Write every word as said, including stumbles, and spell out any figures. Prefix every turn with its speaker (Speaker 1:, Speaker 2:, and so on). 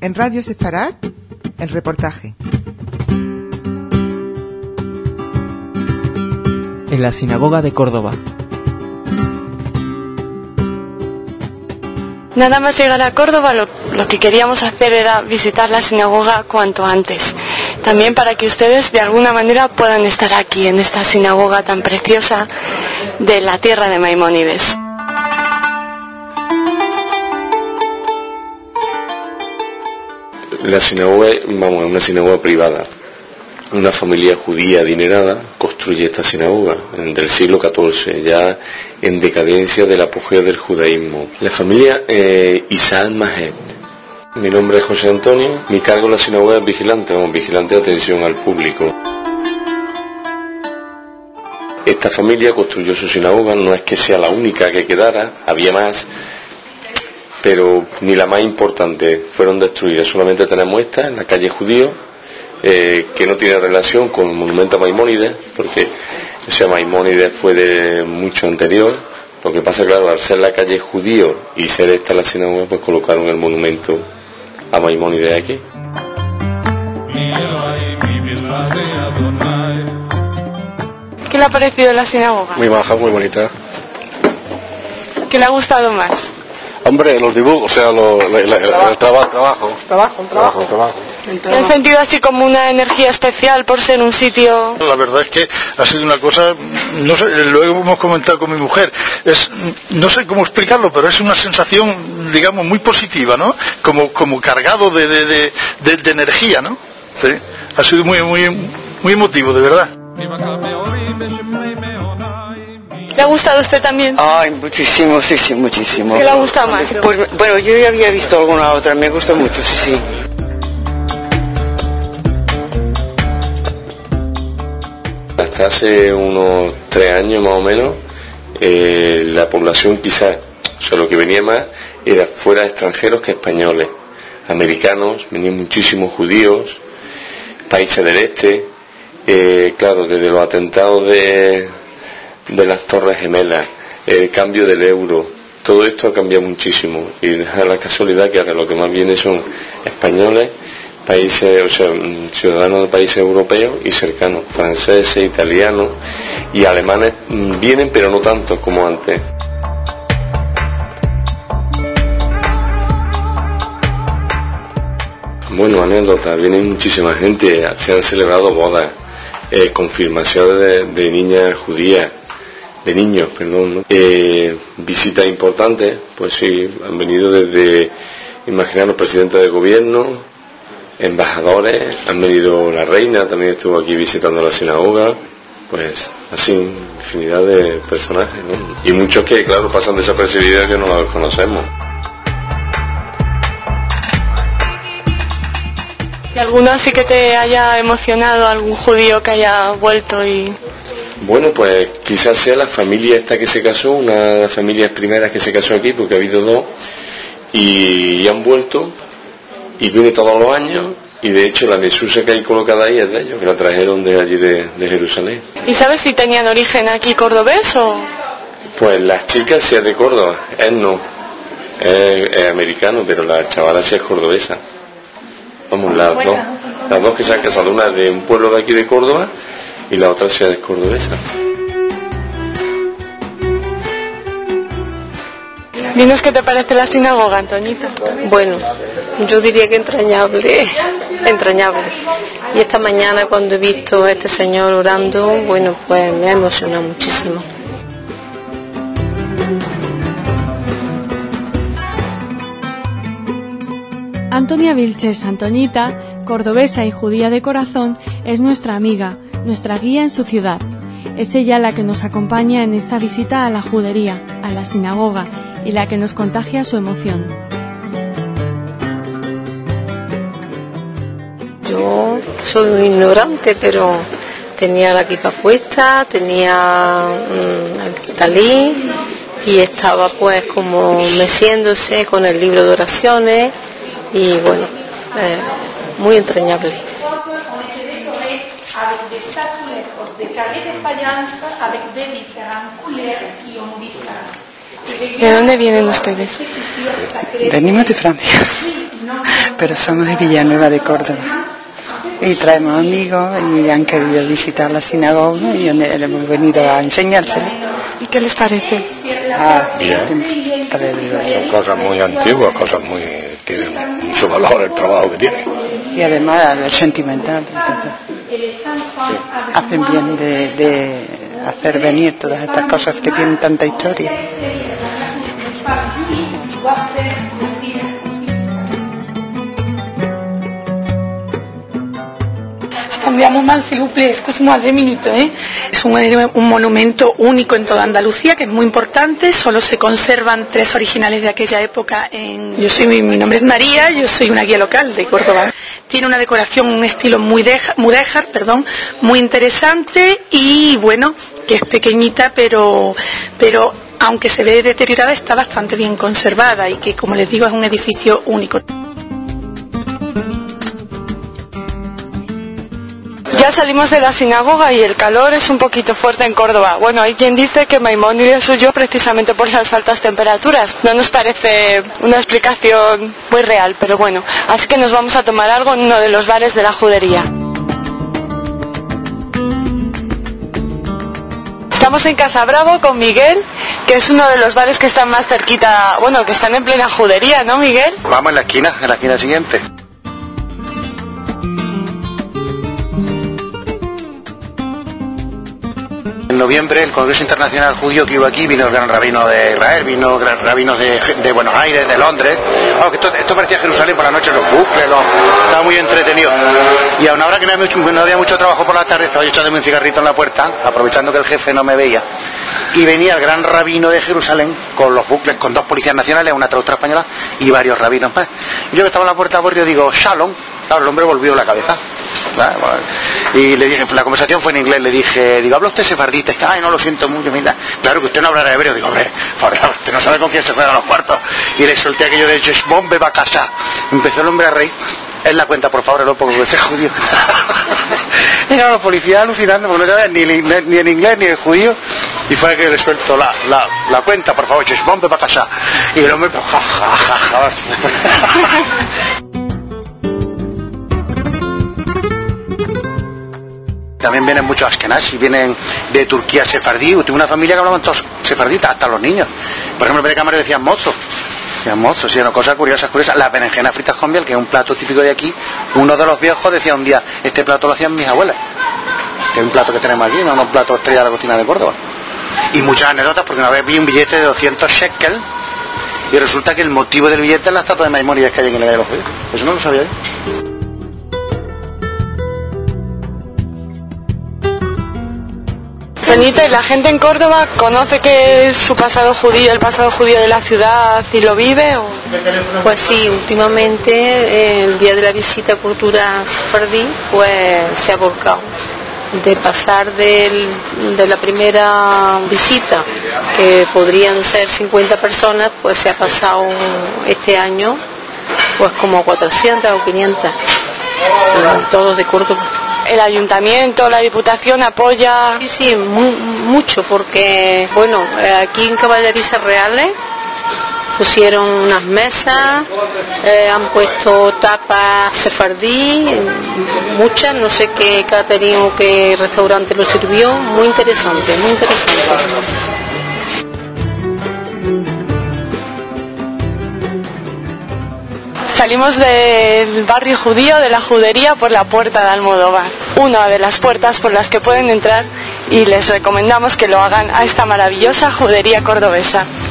Speaker 1: En Radio Sefarad, el reportaje.
Speaker 2: En la sinagoga de Córdoba.
Speaker 3: Nada más llegar a Córdoba, lo, lo que queríamos hacer era visitar la sinagoga cuanto antes. También para que ustedes de alguna manera puedan estar aquí, en esta sinagoga tan preciosa de la tierra de Maimónides.
Speaker 4: La sinagoga, vamos, es una sinagoga privada. Una familia judía adinerada construye esta sinagoga del siglo catorce, ya en decadencia del apogeo del judaísmo. La familia eh, Isaac Mahet. Mi nombre es José Antonio, mi cargo en la sinagoga es vigilante, vamos, vigilante de atención al público. Esta familia construyó su sinagoga, no es que sea la única que quedara, había más, pero ni la más importante, fueron destruidas. Solamente tenemos esta en la calle Judío, eh, que no tiene relación con el monumento a Maimónides, porque o sea, Maimónides fue de mucho anterior. Lo que pasa, claro, al ser la calle Judío y ser esta la sinagoga, pues colocaron el monumento a Maimónides aquí.
Speaker 3: ¿Qué le ha parecido la sinagoga?
Speaker 5: Muy baja, muy bonita.
Speaker 3: ¿Qué le ha gustado más?
Speaker 5: Hombre, los dibujos, o sea, lo, la, la, el, trabajo. el trabajo, trabajo.
Speaker 3: Trabajo, trabajo.
Speaker 5: trabajo.
Speaker 3: ¿Me han sentido así como una energía especial por ser un sitio?
Speaker 6: La verdad es que ha sido una cosa, no sé, lo hemos comentado con mi mujer, es, no sé cómo explicarlo, pero es una sensación, digamos, muy positiva, ¿no? Como, como cargado de, de, de, de, de energía, ¿no? ¿Sí? Ha sido muy, muy, muy emotivo, de verdad.
Speaker 3: ¿Le ha gustado a usted también?
Speaker 7: Ay, muchísimo, sí, sí, muchísimo.
Speaker 3: ¿Qué le ha gustado más?
Speaker 7: Pues, bueno, yo ya había visto alguna otra, me gustó mucho, sí, sí.
Speaker 4: Hasta hace unos tres años más o menos, eh, la población quizás, o sea, lo que venía más era fuera extranjeros que españoles, americanos, venían muchísimos judíos, países del este, eh, claro, desde los atentados de, de las Torres Gemelas, el cambio del euro, todo esto ha cambiado muchísimo y da la casualidad que ahora lo que más viene son españoles, países, o sea, ciudadanos de países europeos y cercanos, franceses, italianos y alemanes vienen, pero no tantos como antes. Bueno, anécdotas, viene muchísima gente, se han celebrado bodas, eh, confirmaciones de, de niñas judías, de niños, perdón, ¿no? eh, visitas importantes, pues sí, han venido desde, imaginaros, presidentes de gobierno, embajadores, han venido la reina, también estuvo aquí visitando la sinagoga, pues así, infinidad de personajes, ¿no? Y muchos que, claro, pasan desapercibidos que no los conocemos.
Speaker 3: ¿Y alguno así que te haya emocionado, algún judío que haya vuelto y...?
Speaker 4: Bueno, pues quizás sea la familia esta que se casó, una de las familias primeras que se casó aquí, porque ha habido dos, y, y han vuelto, y viene todos los años, y de hecho la mesusa que hay colocada ahí es de ellos, que la trajeron de allí de, de Jerusalén.
Speaker 3: ¿Y sabes si tenían origen aquí cordobés o...?
Speaker 4: Pues las chicas sí es de Córdoba, él no, es, es americano, pero la chavala sí es cordobesa. Vamos, las dos, las dos que se han casado, una de un pueblo de aquí de Córdoba y la otra sí es cordobesa.
Speaker 3: Dinos qué te parece la sinagoga, Antoñita.
Speaker 8: Bueno, yo diría que entrañable, entrañable. Y esta mañana cuando he visto a este señor orando, bueno, pues me ha emocionado muchísimo.
Speaker 9: Antonia Vilches, Antoñita, cordobesa y judía de corazón, es nuestra amiga, nuestra guía en su ciudad. Es ella la que nos acompaña en esta visita a la judería, a la sinagoga, y la que nos contagia su emoción.
Speaker 8: Yo soy un ignorante, pero tenía la kippah puesta, tenía mmm, el talí y estaba pues como meciéndose con el libro de oraciones y bueno, eh, muy entrañable.
Speaker 3: ¿De dónde vienen ustedes?
Speaker 7: Venimos de Francia. pero somos de Villanueva de Córdoba. Y traemos amigos y han querido visitar la sinagoga y hemos venido a enseñárselo.
Speaker 3: ¿Y qué les parece?
Speaker 7: Ah,
Speaker 5: bien. Son cosas muy antiguas, cosas muy... tienen mucho valor el trabajo que tienen.
Speaker 7: Y además es sentimental. Hacen bien de, de hacer venir todas estas cosas que tienen tanta historia.
Speaker 10: Cambiamos más, s'il vous plaît, excuse-moi, deux minutes, ¿eh? Es un, un monumento único en toda Andalucía, que es muy importante, solo se conservan tres originales de aquella época. En... Yo soy, mi, mi nombre es María, yo soy una guía local de Córdoba. Tiene una decoración, un estilo muy deja, mudéjar, perdón, muy interesante y bueno, que es pequeñita, pero, pero aunque se ve deteriorada, está bastante bien conservada y que, como les digo, es un edificio único.
Speaker 3: Ya salimos de la sinagoga y el calor es un poquito fuerte en Córdoba. Bueno, hay quien dice que Maimónides huyó precisamente por las altas temperaturas. No nos parece una explicación muy real, pero bueno. Así que nos vamos a tomar algo en uno de los bares de la Judería. Estamos en Casa Bravo con Miguel, que es uno de los bares que están más cerquita, bueno, que están en plena Judería, ¿no, Miguel?
Speaker 5: Vamos en la esquina, en la esquina siguiente. En noviembre el Congreso Internacional Judío que iba aquí, vino el gran rabino de Israel, vino el gran rabino de, de Buenos Aires, de Londres. Oh, que esto, esto parecía Jerusalén por la noche, los bucles, los... estaba muy entretenido. Y a una hora que no había, mucho, no había mucho trabajo por la tarde, estaba yo echándome un cigarrito en la puerta, aprovechando que el jefe no me veía. Y venía el gran rabino de Jerusalén con los bucles, con dos policías nacionales, una traductora española y varios rabinos más. Yo que estaba en la puerta del digo, Shalom. Claro, el hombre volvió la cabeza. Y le dije, la conversación fue en inglés, le dije, digo, ¿habla usted sefardita? Ay, no, lo siento mucho, mira. Claro que usted no hablará hebreo. Digo, hombre, por favor, usted no sabe con quién se juegan los cuartos. Y le solté aquello de bombe va a casa. Empezó el hombre a reír. Él la cuenta, por favor, no, porque es judío. Y eran los policías alucinando, porque no sabían ni, ni, ni en inglés ni en judío. Y fue que le suelto la, la, la cuenta, por favor, bombe va a casa. Y el hombre, ja, ja, ja, ja. También vienen muchos askenazis, vienen de Turquía sefardí. Tengo una familia que hablaban todos sefarditas, hasta los niños. Por ejemplo, en vez de cámara decían mozo. Decían mozo, sí, una cosa curiosa, curiosa. Las berenjenas fritas con miel, que es un plato típico de aquí. Uno de los viejos decía un día, este plato lo hacían mis abuelas. Que es un plato que tenemos aquí, no un plato estrella de la cocina de Córdoba. Y muchas anécdotas, porque una vez vi un billete de doscientos shekel y resulta que el motivo del billete es la estatua de Maimónides que hay en el de los judíos. Eso no lo sabía yo.
Speaker 3: Benito, ¿y la gente en Córdoba conoce que es su pasado judío, el pasado judío de la ciudad y lo vive? ¿O?
Speaker 8: Pues sí, últimamente el día de la visita a cultura sefardí pues se ha volcado. De pasar del, de la primera visita, que podrían ser cincuenta personas, pues se ha pasado este año pues como cuatrocientas o quinientas, todos de Córdoba.
Speaker 3: ¿El ayuntamiento, la diputación apoya?
Speaker 8: Sí, sí, muy, mucho, porque, bueno, aquí en Caballerizas Reales pusieron unas mesas, eh, han puesto tapas sefardí, muchas, no sé qué catering o qué restaurante lo sirvió, muy interesante, muy interesante.
Speaker 3: Salimos del barrio judío, de la Judería, por la Puerta de Almodóvar, una de las puertas por las que pueden entrar, y les recomendamos que lo hagan a esta maravillosa Judería cordobesa.